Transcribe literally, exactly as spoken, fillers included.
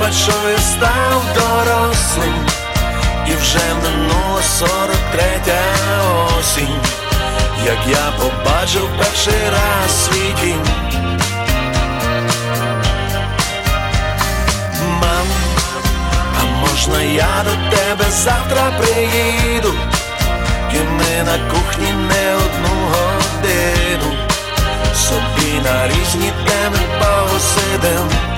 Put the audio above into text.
що я став дорослим, і вже минула сорок третя осінь, як я побачив перший раз свій дім. Мам, а можна я до тебе завтра приїду, і ми на кухні не одну годину собі на різні теми посидим.